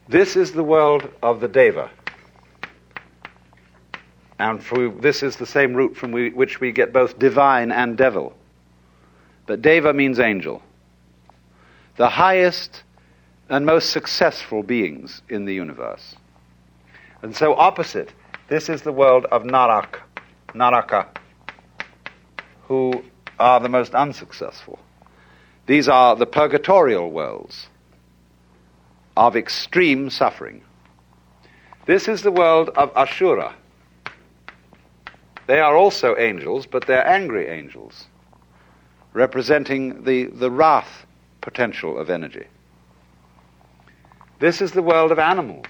This is the world of the Deva. And this is the same root from which we get both divine and devil. But Deva means angel. The highest and most successful beings in the universe. And so opposite, this is the world of Naraka, who are the most unsuccessful. These are the purgatorial worlds of extreme suffering. This is the world of Ashura. They are also angels, but they're angry angels, representing the wrath potential of energy. This is the world of animals.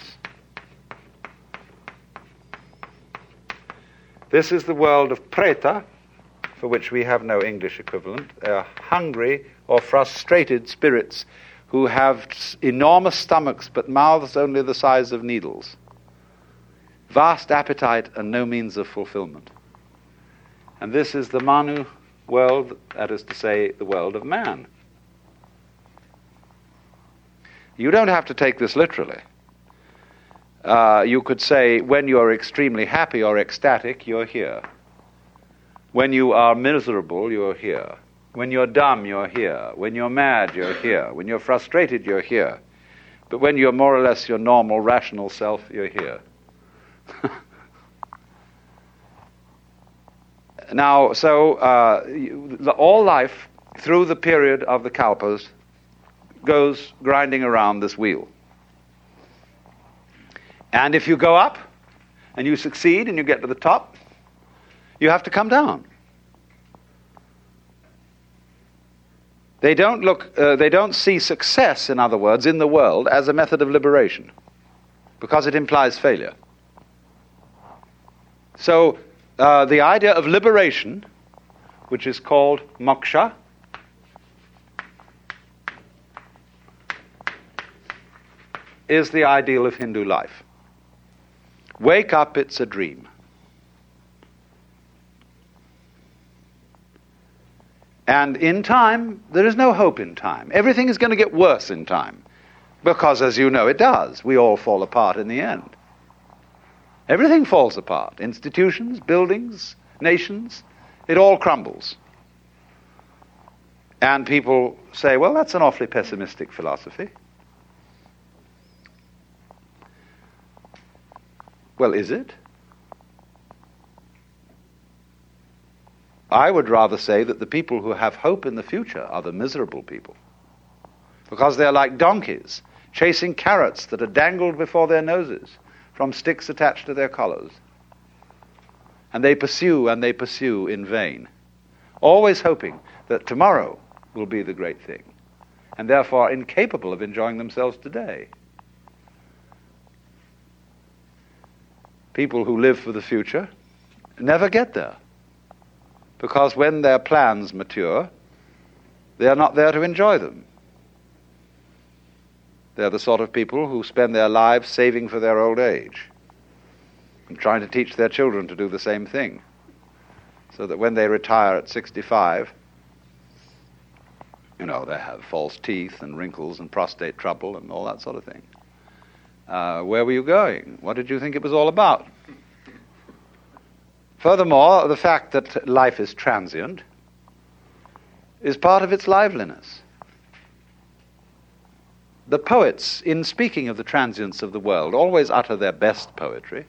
This is the world of Preta, for which we have no English equivalent. They are hungry or frustrated spirits who have enormous stomachs but mouths only the size of needles. Vast appetite and no means of fulfillment. And this is the Manu world, that is to say, the world of man. You don't have to take this literally. You could say, when you're extremely happy or ecstatic, you're here. When you are miserable, you're here. When you're dumb, you're here. When you're mad, you're here. When you're frustrated, you're here. But when you're more or less your normal, rational self, you're here. Now, so all life, through the period of the kalpas, goes grinding around this wheel. And if you go up, and you succeed, and you get to the top, you have to come down. They don't see success, in other words, in the world as a method of liberation, because it implies failure. So, the idea of liberation, which is called moksha, is the ideal of Hindu life. Wake up, it's a dream. And in time, there is no hope in time. Everything is going to get worse in time. Because, as you know, it does. We all fall apart in the end. Everything falls apart. Institutions, buildings, nations, it all crumbles. And people say, well, that's an awfully pessimistic philosophy. Well, is it? I would rather say that the people who have hope in the future are the miserable people. Because they're like donkeys, chasing carrots that are dangled before their noses from sticks attached to their collars. And they pursue in vain, always hoping that tomorrow will be the great thing, and therefore incapable of enjoying themselves today. People who live for the future never get there, because when their plans mature, they are not there to enjoy them. They're the sort of people who spend their lives saving for their old age and trying to teach their children to do the same thing, so that when they retire at 65, they have false teeth and wrinkles and prostate trouble and all that sort of thing. Where were you going? What did you think it was all about? Furthermore, the fact that life is transient is part of its liveliness. The poets, in speaking of the transience of the world, always utter their best poetry.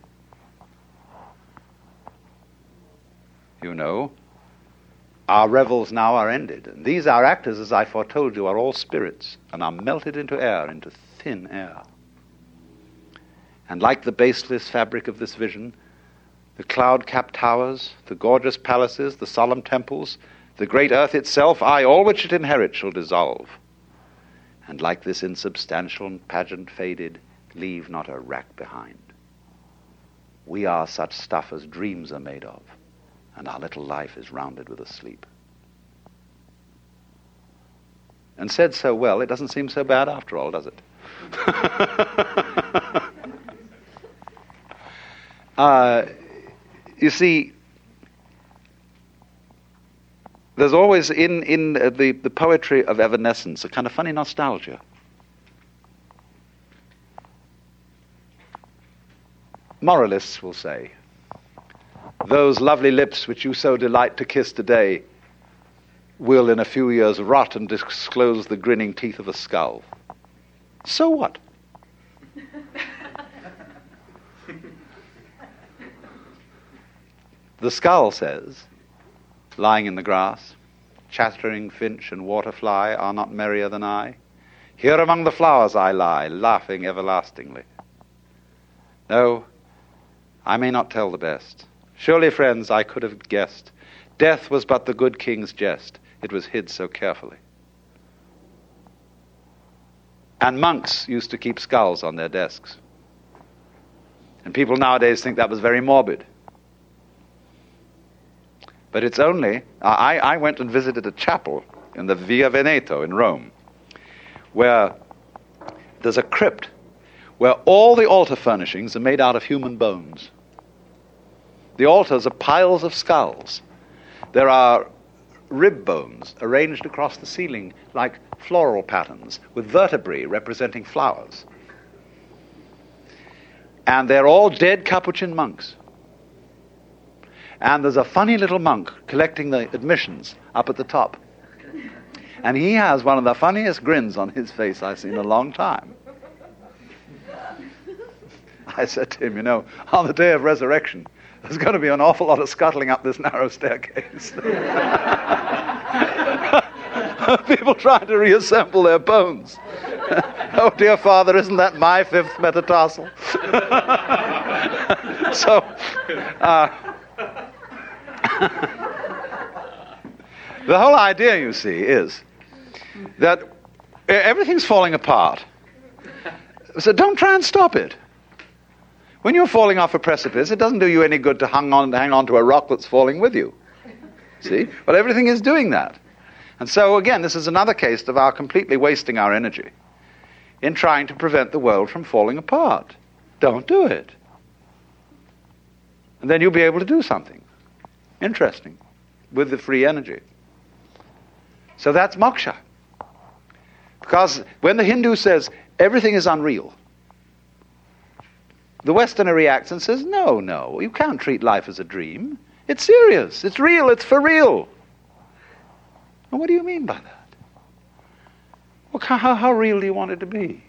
Our revels now are ended, and these our actors, as I foretold you, are all spirits, and are melted into air, into thin air. And like the baseless fabric of this vision, the cloud-capped towers, the gorgeous palaces, the solemn temples, the great earth itself, aye, all which it inherits shall dissolve. And like this insubstantial and pageant faded, leave not a rack behind. We are such stuff as dreams are made of, and our little life is rounded with a sleep. And said so well, it doesn't seem so bad after all, does it? You see, there's always in the poetry of evanescence a kind of funny nostalgia. Moralists will say, those lovely lips which you so delight to kiss today will in a few years rot and disclose the grinning teeth of a skull. So what? The skull says, lying in the grass, chattering finch and waterfly are not merrier than I. Here among the flowers I lie, laughing everlastingly. No, I may not tell the best. Surely, friends, I could have guessed. Death was but the good king's jest. It was hid so carefully. And monks used to keep skulls on their desks. And people nowadays think that was very morbid. But it's only, I went and visited a chapel in the Via Veneto in Rome, where there's a crypt where all the altar furnishings are made out of human bones. The altars are piles of skulls. There are rib bones arranged across the ceiling like floral patterns with vertebrae representing flowers. And they're all dead Capuchin monks. And there's a funny little monk collecting the admissions up at the top. And he has one of the funniest grins on his face I've seen in a long time. I said to him, you know, on the day of resurrection, there's going to be an awful lot of scuttling up this narrow staircase. People trying to reassemble their bones. Oh, dear Father, isn't that my fifth metatarsal? So, the whole idea, you see, is that everything's falling apart. So don't try and stop it. When you're falling off a precipice, it doesn't do you any good to hang on to a rock that's falling with you. See? But everything is doing that. And so, again, this is another case of our completely wasting our energy in trying to prevent the world from falling apart. Don't do it. And then you'll be able to do something interesting with the free energy. So that's moksha. Because when the Hindu says everything is unreal, the Westerner reacts and says, no, you can't treat life as a dream. It's serious, it's real, it's for real. And what do you mean by that? Well, how real do you want it to be?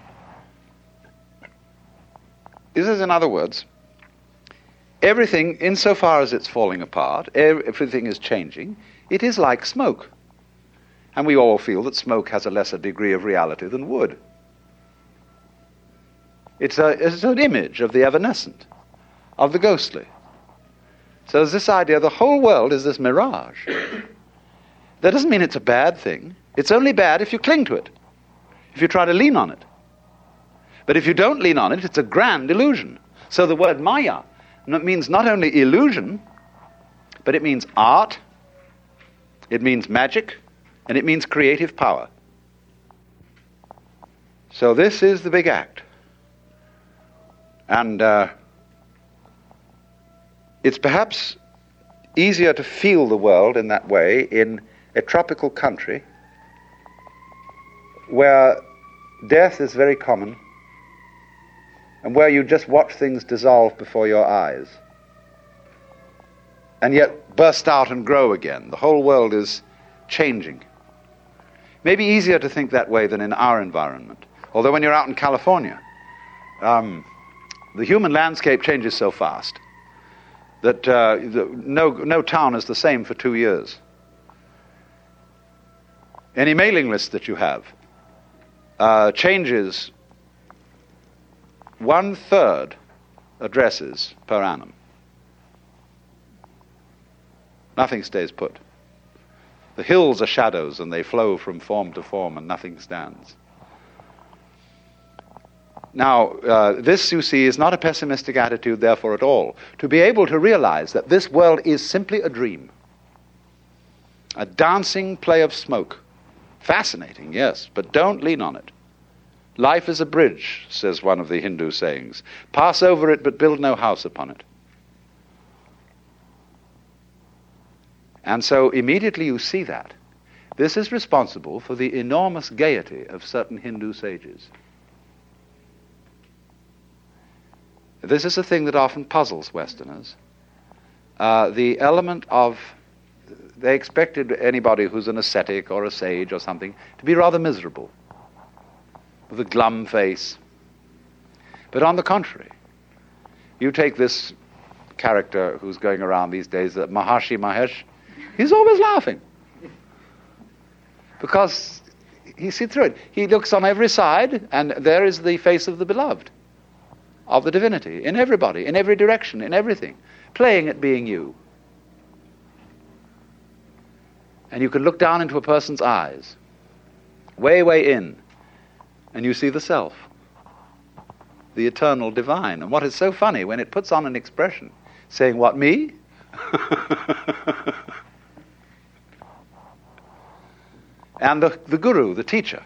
This is, in other words, everything, insofar as it's falling apart, everything is changing, it is like smoke. And we all feel that smoke has a lesser degree of reality than wood. It's an image of the evanescent, of the ghostly. So there's this idea the whole world is this mirage. That doesn't mean it's a bad thing. It's only bad if you cling to it, if you try to lean on it. But if you don't lean on it, it's a grand illusion. So the word maya means not only illusion, but it means art, it means magic, and it means creative power. So this is the big act. And it's perhaps easier to feel the world in that way in a tropical country where death is very common and where you just watch things dissolve before your eyes and yet burst out and grow again. The whole world is changing. Maybe easier to think that way than in our environment. Although when you're out in California, the human landscape changes so fast that no town is the same for 2 years. Any mailing list that you have changes 1/3 addresses per annum. Nothing stays put. The hills are shadows and they flow from form to form and nothing stands. Now, this, you see, is not a pessimistic attitude, therefore, at all. To be able to realize that this world is simply a dream, a dancing play of smoke. Fascinating, yes, but don't lean on it. Life is a bridge, says one of the Hindu sayings. Pass over it, but build no house upon it. And so immediately you see that. This is responsible for the enormous gaiety of certain Hindu sages. This is a thing that often puzzles Westerners. The element of, they expected anybody who's an ascetic or a sage or something to be rather miserable, with a glum face. But on the contrary, you take this character who's going around these days, Maharshi Mahesh, he's always laughing. Because he sees through it. He looks on every side, and there is the face of the beloved, of the divinity, in everybody, in every direction, in everything, playing at being you. And you can look down into a person's eyes, way, way in, and you see the self, the eternal divine. And what is so funny, when it puts on an expression saying, what, me? And the guru, the teacher.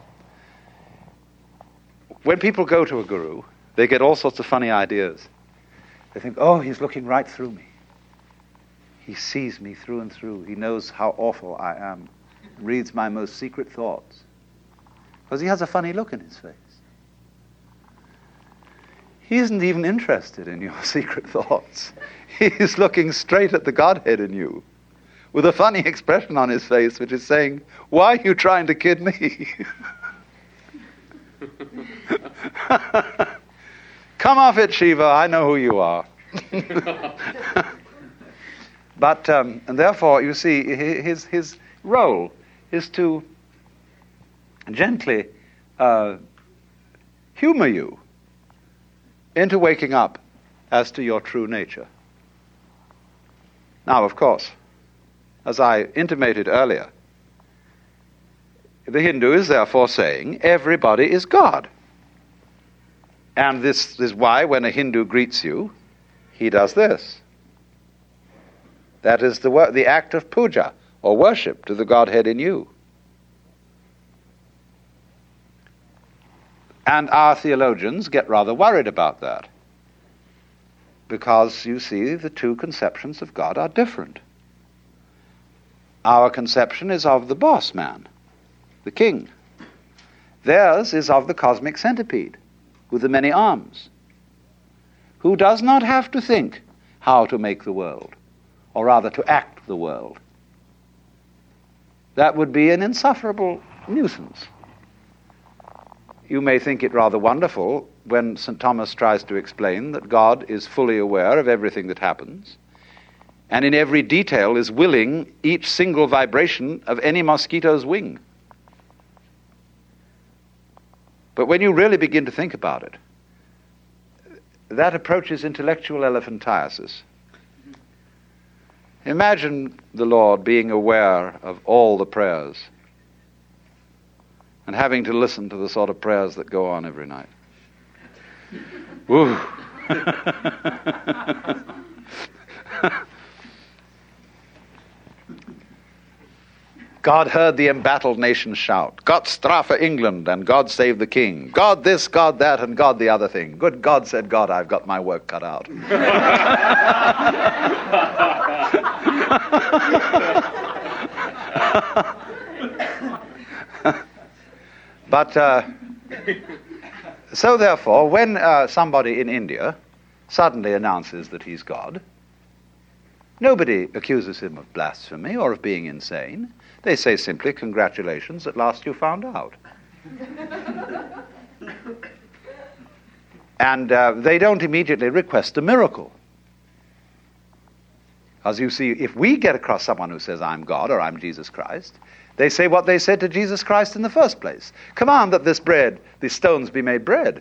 When people go to a guru, they get all sorts of funny ideas. They think, oh, he's looking right through me. He sees me through and through. He knows how awful I am. Reads my most secret thoughts. Because he has a funny look in his face. He isn't even interested in your secret thoughts. He's looking straight at the Godhead in you, with a funny expression on his face, which is saying, why are you trying to kid me? Come off it, Shiva, I know who you are. But, and therefore, you see, his role is to gently humor you into waking up as to your true nature. Now, of course, as I intimated earlier, the Hindu is therefore saying everybody is God. And this is why when a Hindu greets you, he does this. That is the act of puja, or worship to the Godhead in you. And our theologians get rather worried about that, because, you see, the two conceptions of God are different. Our conception is of the boss man, the king. Theirs is of the cosmic centipede, with the many arms, who does not have to think how to make the world, or rather to act the world. That would be an insufferable nuisance. You may think it rather wonderful when St. Thomas tries to explain that God is fully aware of everything that happens, and in every detail is willing each single vibration of any mosquito's wing. But when you really begin to think about it, that approaches intellectual elephantiasis. Imagine the Lord being aware of all the prayers and having to listen to the sort of prayers that go on every night. Woo! God heard the embattled nation shout, Gott strafe England, and God save the king. God this, God that, and God the other thing. Good God, said God, I've got my work cut out. But, so therefore, when somebody in India suddenly announces that he's God, nobody accuses him of blasphemy or of being insane. They say simply, congratulations, at last you found out. And they don't immediately request a miracle. As you see, if we get across someone who says, I'm God or I'm Jesus Christ, they say what they said to Jesus Christ in the first place. Command that this bread, these stones be made bread.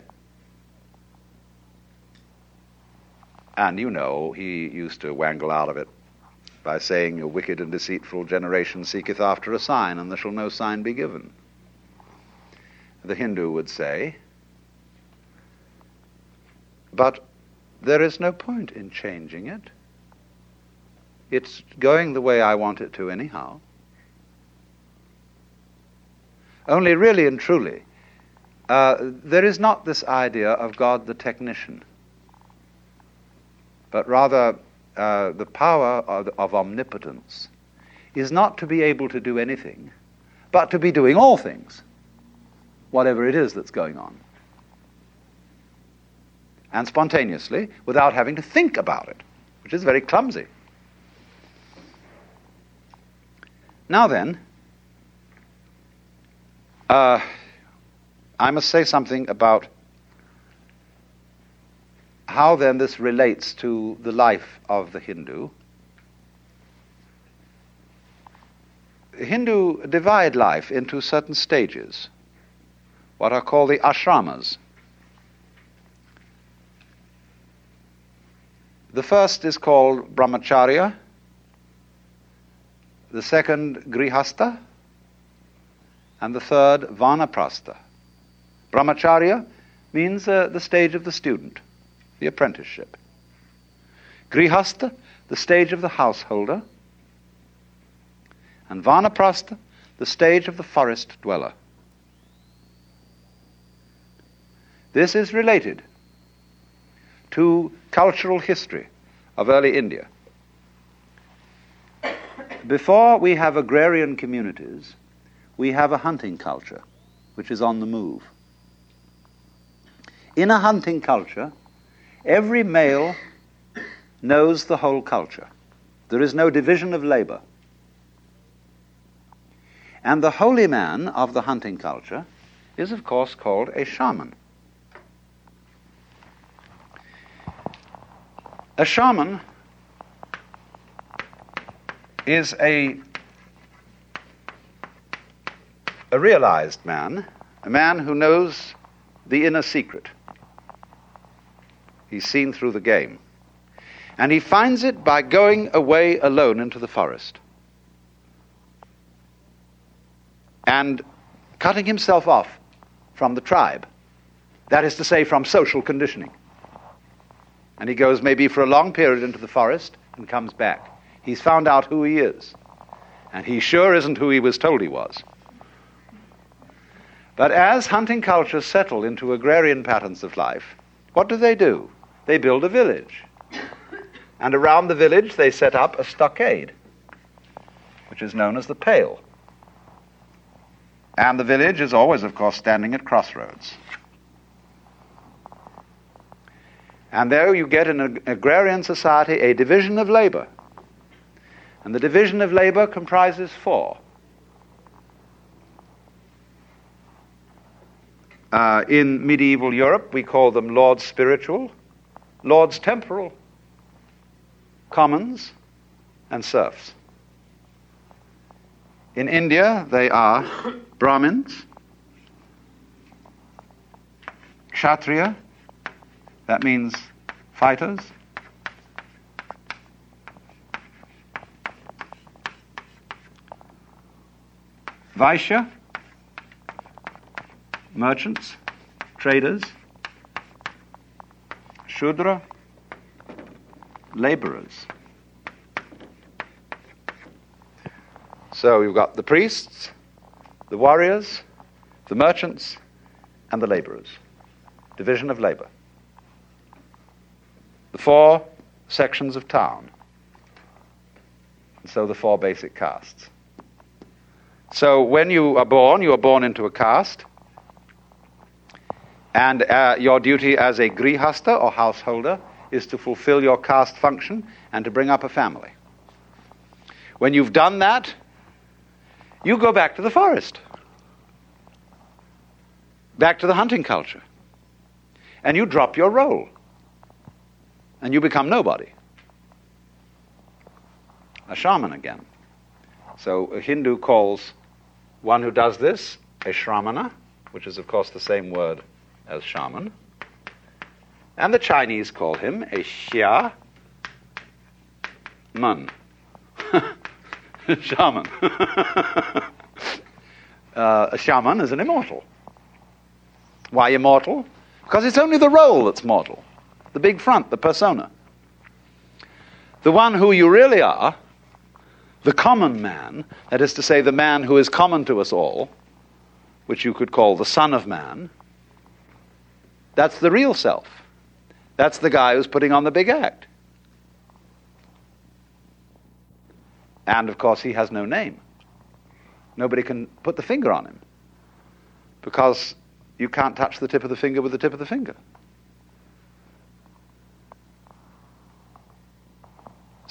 And you know, he used to wangle out of it by saying, a wicked and deceitful generation seeketh after a sign, and there shall no sign be given. The Hindu would say, but there is no point in changing it. It's going the way I want it to anyhow. Only really and truly, there is not this idea of God the technician, but rather the power of omnipotence is not to be able to do anything, but to be doing all things, whatever it is that's going on. and spontaneously without having to think about it, which is very clumsy. Now then, I must say something about how then this relates to the life of the Hindu. Hindu divide life into certain stages, what are called the ashramas. The first is called brahmacharya, the second grihastha, and the third vanaprastha. Brahmacharya means the stage of the student, the apprenticeship. Grihastha, the stage of the householder. And vanaprastha, the stage of the forest dweller. This is related to cultural history of early India. Before we have agrarian communities, we have a hunting culture, which is on the move. In a hunting culture, every male knows the whole culture. There is no division of labor. And the holy man of the hunting culture is, of course, called a shaman. A shaman is a realized man, a man who knows the inner secret. He's seen through the game. And he finds it by going away alone into the forest and cutting himself off from the tribe, that is to say, from social conditioning. And he goes maybe for a long period into the forest and comes back. He's found out who he is, and he sure isn't who he was told he was. But as hunting cultures settle into agrarian patterns of life, what do? They build a village. And around the village they set up a stockade, which is known as the pale. And the village is always, of course, standing at crossroads. And there you get in an agrarian society a division of labor. And the division of labor comprises four. In medieval Europe, we call them lords spiritual, lords temporal, commons, and serfs. In India, they are Brahmins, Kshatriya, that means fighters, Vaishya, merchants, traders, Shudra, laborers. So you've got the priests, the warriors, the merchants, and the laborers. Division of labor. The four sections of town. And so the four basic castes. So when you are born into a caste, and your duty as a grihastha or householder is to fulfill your caste function and to bring up a family. When you've done that, you go back to the forest, back to the hunting culture, and you drop your role, and you become nobody. A shaman again. So a Hindu calls one who does this a shramana, which is of course the same word as shaman. And the Chinese call him a xia man. Shaman. A shaman is an immortal. Why immortal? Because it's only the role that's mortal. The big front, the persona. The one who you really are, the common man, that is to say the man who is common to us all, which you could call the son of man, that's the real self. That's the guy who's putting on the big act. And of course he has no name. Nobody can put the finger on him, because you can't touch the tip of the finger with the tip of the finger.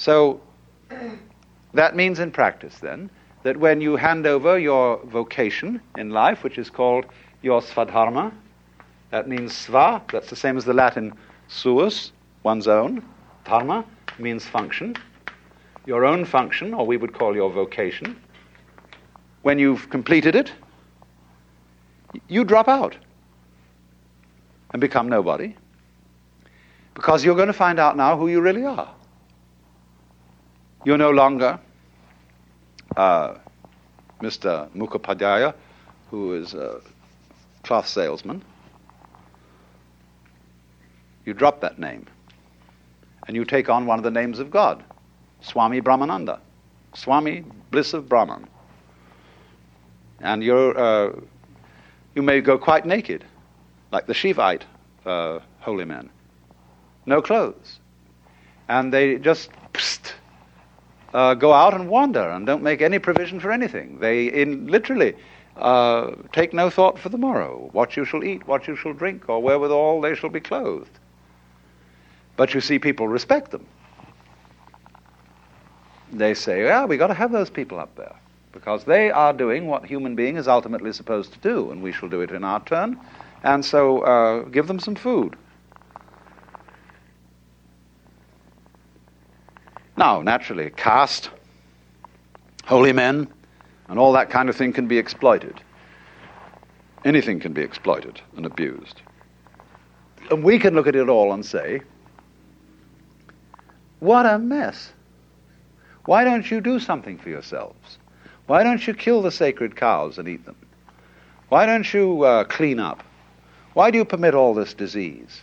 So that means in practice then that when you hand over your vocation in life, which is called your svadharma, that means sva, that's the same as the Latin suus, one's own. Dharma means function. Your own function, or we would call your vocation. When you've completed it, you drop out and become nobody, because you're going to find out now who you really are. You're no longer Mr. Mukhopadhyaya, who is a cloth salesman. You drop that name, and you take on one of the names of God, Swami Brahmananda, Swami, bliss of Brahman. And you may go quite naked, like the Shivite holy men. No clothes. And they just go out and wander and don't make any provision for anything. They literally take no thought for the morrow, what you shall eat, what you shall drink, or wherewithal they shall be clothed. But you see people respect them. They say, yeah, we got to have those people up there, because they are doing what human being is ultimately supposed to do, and we shall do it in our turn, and so give them some food. Now, naturally, caste, holy men, and all that kind of thing can be exploited. Anything can be exploited and abused. And we can look at it all and say, what a mess. Why don't you do something for yourselves? Why don't you kill the sacred cows and eat them? Why don't you clean up? Why do you permit all this disease?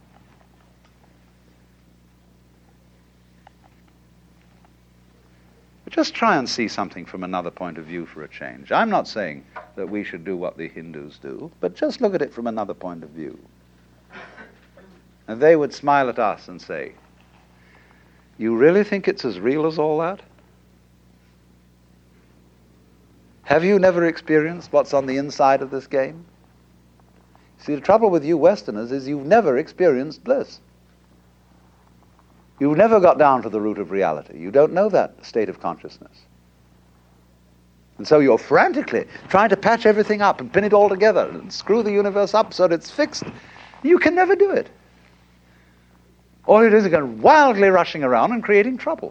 Just try and see something from another point of view for a change. I'm not saying that we should do what the Hindus do, but just look at it from another point of view. And they would smile at us and say, you really think it's as real as all that? Have you never experienced what's on the inside of this game? See, the trouble with you Westerners is you've never experienced bliss. You've never got down to the root of reality. You don't know that state of consciousness. And so you're frantically trying to patch everything up and pin it all together and screw the universe up so that it's fixed. You can never do it. All it is going wildly rushing around and creating trouble.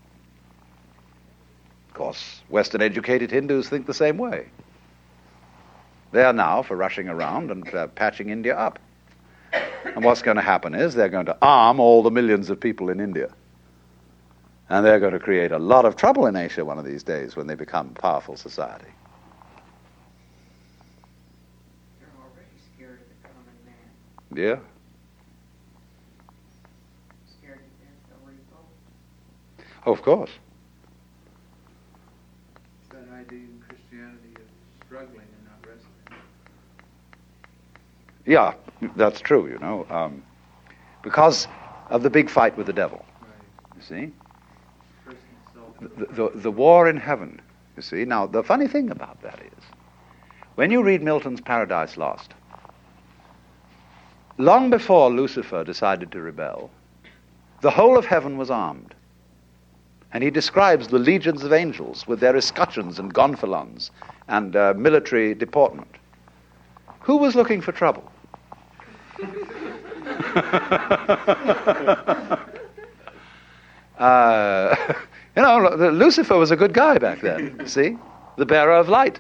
Of course, Western-educated Hindus think the same way. They are now for rushing around and patching India up. And what's going to happen is they're going to arm all the millions of people in India. And they're going to create a lot of trouble in Asia one of these days when they become a powerful society. They're already scared of the common man. Yeah. Scared to death of revolt. Oh, of course. It's that idea in Christianity of struggling and not wrestling. Yeah, that's true, you know, because of the big fight with the devil. Right. You see? Personal self. The war in heaven, you see. Now, the funny thing about that is, when you read Milton's Paradise Lost, long before Lucifer decided to rebel, the whole of heaven was armed. And he describes the legions of angels with their escutcheons and gonfalons and military deportment. Who was looking for trouble? Lucifer was a good guy back then, you see? The bearer of light.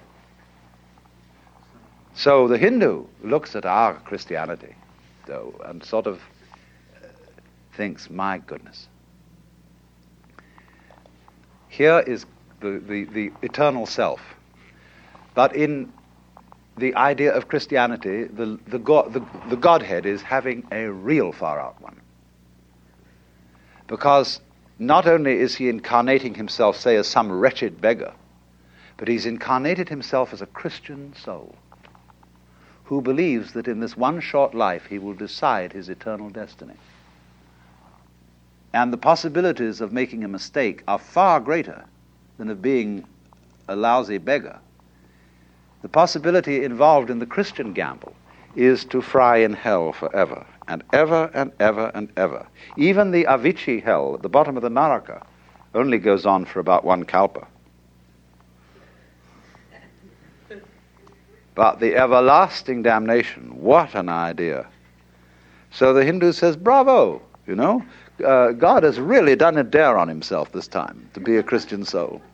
So the Hindu looks at our Christianity, though, and sort of thinks, my goodness. Here is the eternal self. But in the idea of Christianity, the Godhead is having a real far-out one. Because not only is he incarnating himself, say, as some wretched beggar, but he's incarnated himself as a Christian soul who believes that in this one short life he will decide his eternal destiny. And the possibilities of making a mistake are far greater than of being a lousy beggar. The possibility involved in the Christian gamble is to fry in hell forever, and ever and ever and ever. Even the Avicii hell at the bottom of the Naraka, only goes on for about one kalpa. But the everlasting damnation, what an idea. So the Hindu says, bravo, God has really done a dare on himself this time to be a Christian soul.